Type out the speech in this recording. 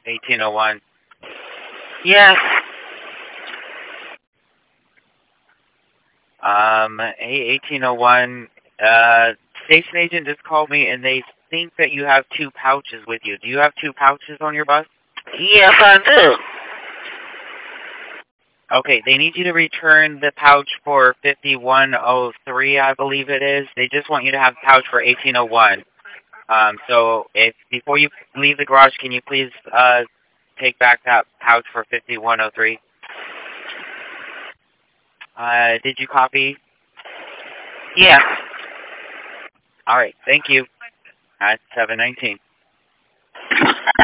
1801. Yes. Hey, 1801, station agent just called me and they think that you have 2 pouches with you. Do you have 2 pouches on your bus? Yes, I do. Okay, they need you to return the pouch for 5103, I believe it is. They just want you to have the pouch for 1801. So if before you leave the garage, can you please take back that pouch for 5103? Did you copy? Yes. All right, thank you. At 719.